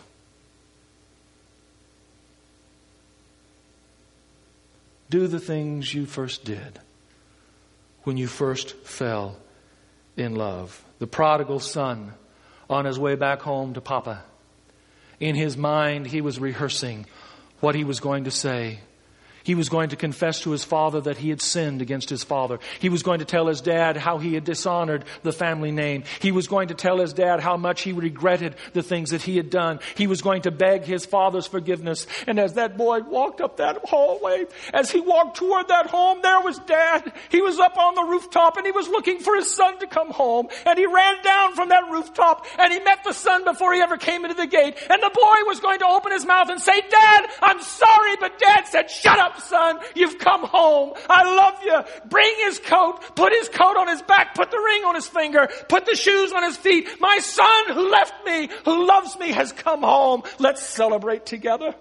Do the things you first did when you first fell in love. The prodigal son, on his way back home to Papa, in his mind he was rehearsing what he was going to say. He was going to confess to his father that he had sinned against his father. He was going to tell his dad how he had dishonored the family name. He was going to tell his dad how much he regretted the things that he had done. He was going to beg his father's forgiveness. And as that boy walked up that hallway, as he walked toward that home, there was Dad. He was up on the rooftop and he was looking for his son to come home. And he ran down from that rooftop and he met the son before he ever came into the gate. And the boy was going to open his mouth and say, Dad, I'm sorry. But Dad said, shut up, son, you've come home. I love you. Bring his coat, put his coat on his back, put the ring on his finger, put the shoes on his feet. My son who left me, who loves me, has come home. Let's celebrate together.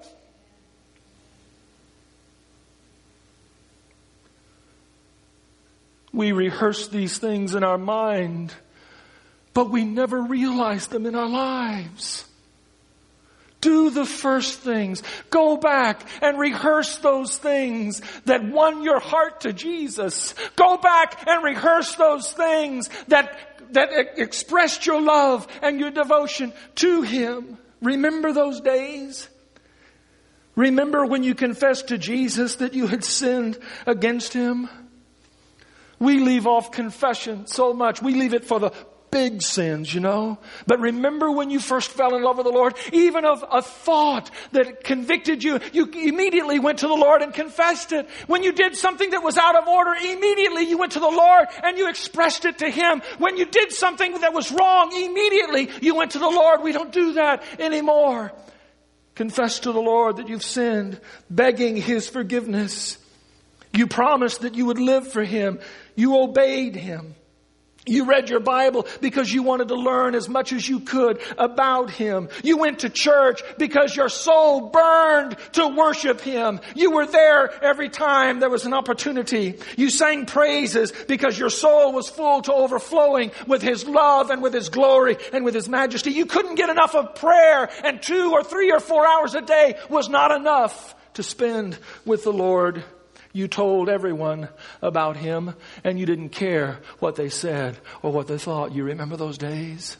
We rehearse these things in our mind, but we never realize them in our lives. Do the first things. Go back and rehearse those things that won your heart to Jesus. Go back and rehearse those things that, that expressed your love and your devotion to Him. Remember those days? Remember when you confessed to Jesus that you had sinned against Him? We leave off confession so much. We leave it for the big sins, you know. But remember when you first fell in love with the Lord, even of a thought that convicted you, you immediately went to the Lord and confessed it. When you did something that was out of order, immediately you went to the Lord and you expressed it to Him. When you did something that was wrong, immediately you went to the Lord. We don't do that anymore. Confess to the Lord that you've sinned, begging His forgiveness. You promised that you would live for Him. You obeyed Him. You read your Bible because you wanted to learn as much as you could about Him. You went to church because your soul burned to worship Him. You were there every time there was an opportunity. You sang praises because your soul was full to overflowing with His love and with His glory and with His majesty. You couldn't get enough of prayer, and two or three or four hours a day was not enough to spend with the Lord. You told everyone about Him, and you didn't care what they said or what they thought. You remember those days?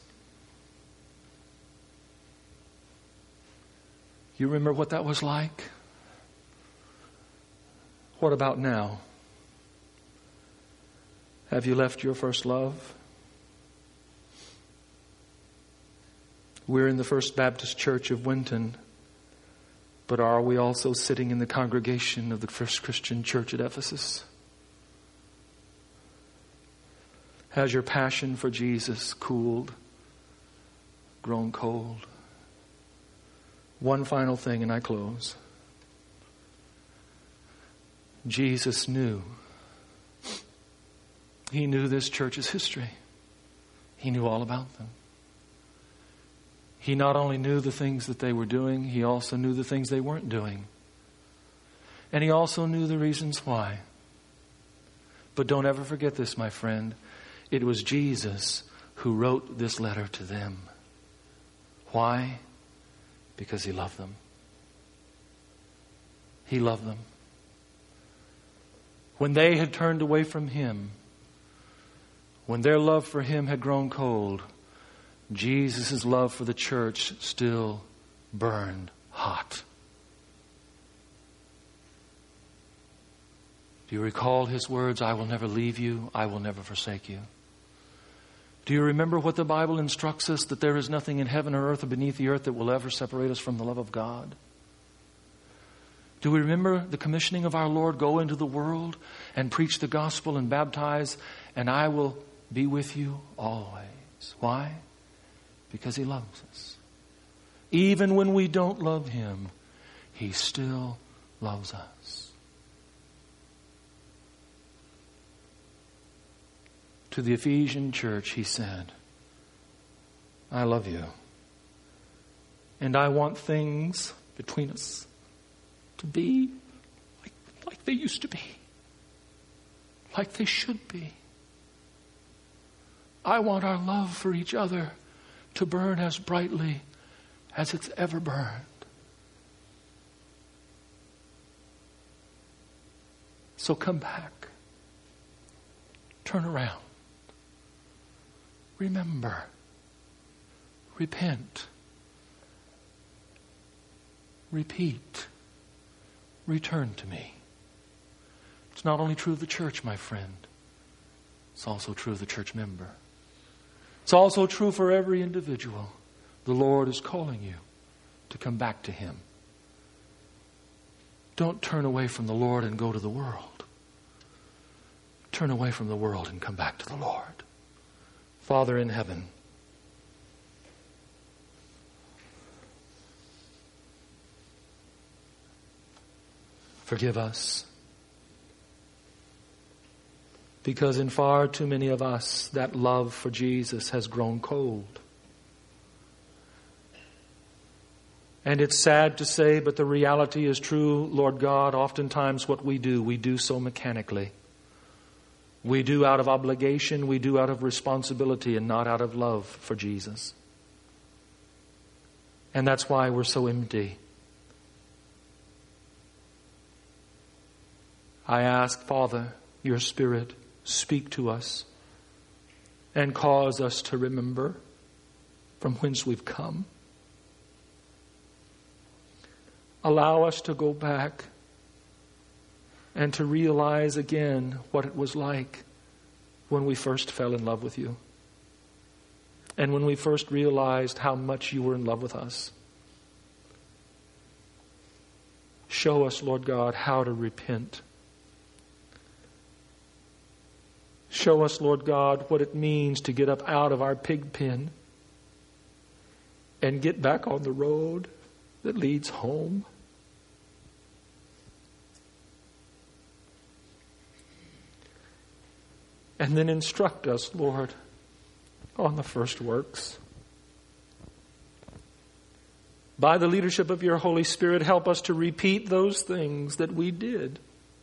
You remember what that was like? What about now? Have you left your first love? We're in the First Baptist Church of Winton. But are we also sitting in the congregation of the First Christian Church at Ephesus? Has your passion for Jesus cooled, grown cold? One final thing and I close. Jesus knew. He knew this church's history. He knew all about them. He not only knew the things that they were doing, He also knew the things they weren't doing. And He also knew the reasons why. But don't ever forget this, my friend. It was Jesus who wrote this letter to them. Why? Because He loved them. He loved them. When they had turned away from Him, when their love for Him had grown cold, Jesus' love for the church still burned hot. Do you recall His words, I will never leave you, I will never forsake you? Do you remember what the Bible instructs us, that there is nothing in heaven or earth or beneath the earth that will ever separate us from the love of God? Do we remember the commissioning of our Lord, go into the world and preach the gospel and baptize, and I will be with you always? Why? Because He loves us. Even when we don't love Him, He still loves us. To the Ephesian church, He said, I love you. And I want things between us to be like, like they used to be. Like they should be. I want our love for each other to burn as brightly as it's ever burned. So come back. Turn around. Remember. Repent. Repeat. Return to me. It's not only true of the church, my friend. It's also true of the church member. It's also true for every individual. The Lord is calling you to come back to Him. Don't turn away from the Lord and go to the world. Turn away from the world and come back to the Lord. Father in heaven, forgive us. Because in far too many of us, that love for Jesus has grown cold. And it's sad to say, but the reality is true, Lord God. Oftentimes what we do, we do so mechanically. We do out of obligation, we do out of responsibility, and not out of love for Jesus. And that's why we're so empty. I ask, Father, your Spirit, speak to us and cause us to remember from whence we've come. Allow us to go back and to realize again what it was like when we first fell in love with you. And when we first realized how much you were in love with us. Show us, Lord God, how to repent. Show us, Lord God, what it means to get up out of our pig pen and get back on the road that leads home. And then instruct us, Lord, on the first works. By the leadership of your Holy Spirit, help us to repeat those things that we did,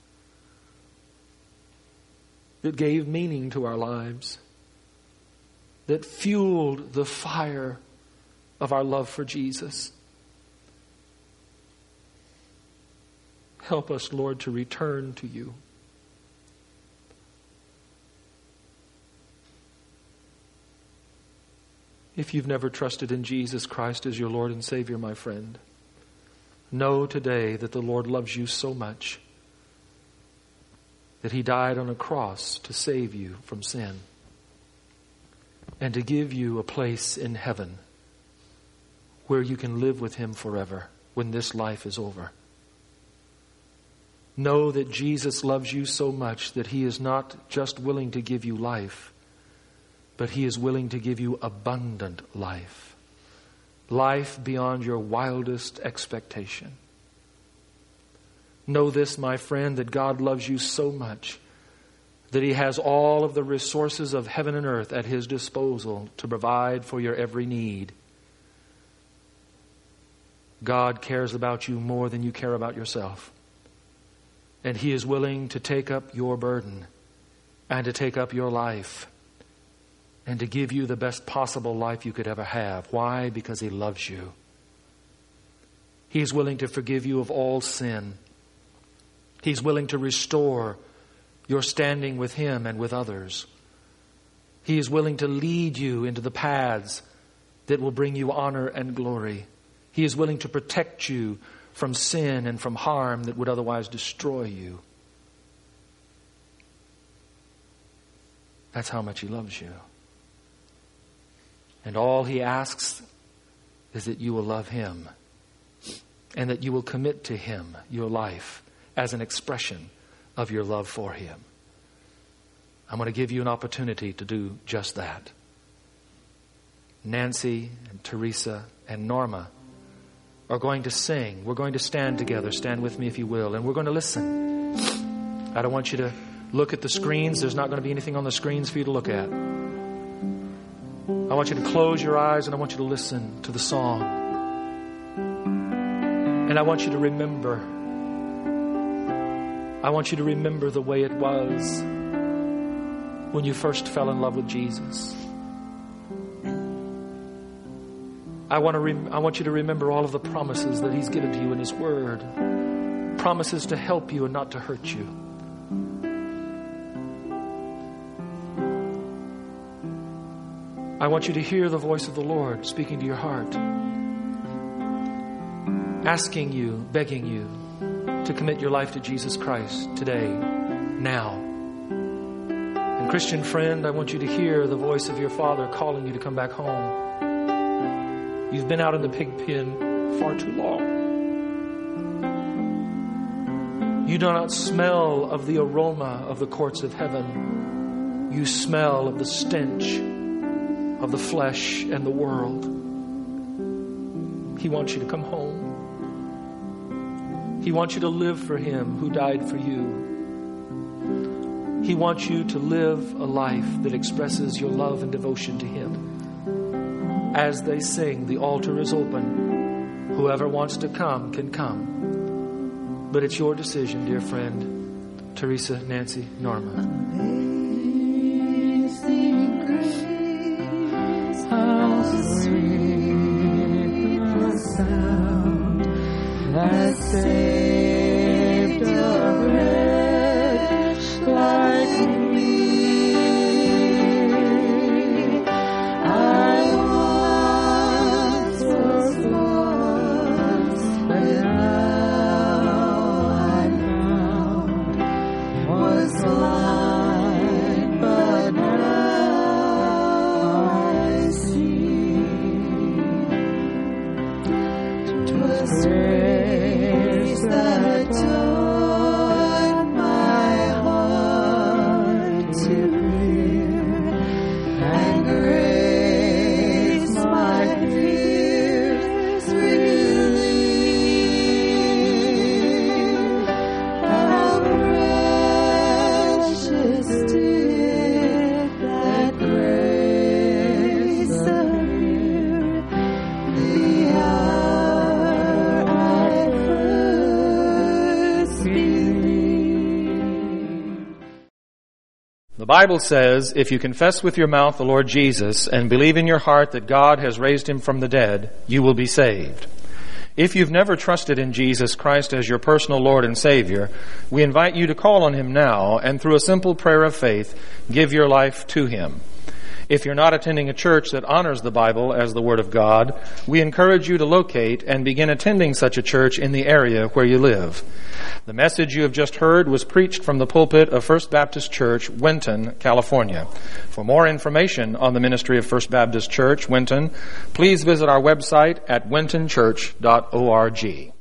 that gave meaning to our lives, that fueled the fire of our love for Jesus. Help us, Lord, to return to you. If you've never trusted in Jesus Christ as your Lord and Savior, my friend, know today that the Lord loves you so much that He died on a cross to save you from sin and to give you a place in heaven where you can live with Him forever when this life is over. Know that Jesus loves you so much that He is not just willing to give you life, but He is willing to give you abundant life. Life beyond your wildest expectation. Know this, my friend, that God loves you so much that He has all of the resources of heaven and earth at His disposal to provide for your every need. God cares about you more than you care about yourself. And He is willing to take up your burden and to take up your life and to give you the best possible life you could ever have. Why? Because He loves you. He's willing to forgive you of all sin. He's willing to restore your standing with Him and with others. He is willing to lead you into the paths that will bring you honor and glory. He is willing to protect you from sin and from harm that would otherwise destroy you. That's how much He loves you. And all He asks is that you will love Him and that you will commit to Him your life as an expression of your love for Him. I'm going to give you an opportunity to do just that. Nancy and Teresa and Norma are going to sing. We're going to stand together. Stand with me if you will. And we're going to listen. I don't want you to look at the screens. There's not going to be anything on the screens for you to look at. I want you to close your eyes and I want you to listen to the song. And I want you to remember. I want you to remember the way it was when you first fell in love with Jesus. I want to rem- I want you to remember all of the promises that He's given to you in His Word. Promises to help you and not to hurt you. I want you to hear the voice of the Lord speaking to your heart, asking you, begging you to commit your life to Jesus Christ today, now. And Christian friend, I want you to hear the voice of your Father calling you to come back home. You've been out in the pig pen far too long. You do not smell of the aroma of the courts of heaven. You smell of the stench of the flesh and the world. He wants you to come home. He wants you to live for Him who died for you. He wants you to live a life that expresses your love and devotion to Him. As they sing, the altar is open. Whoever wants to come can come. But it's your decision, dear friend, Teresa, Nancy, Norma. Amazing grace, how sweet the sound that saved a wretch like me. Grace that Bible says, if you confess with your mouth the Lord Jesus and believe in your heart that God has raised him from the dead, you will be saved. If you've never trusted in Jesus Christ as your personal Lord and Savior, we invite you to call on him now and through a simple prayer of faith, give your life to him. If you're not attending a church that honors the Bible as the Word of God, we encourage you to locate and begin attending such a church in the area where you live. The message you have just heard was preached from the pulpit of First Baptist Church, Winton, California. For more information on the ministry of First Baptist Church, Winton, please visit our website at winton church dot org.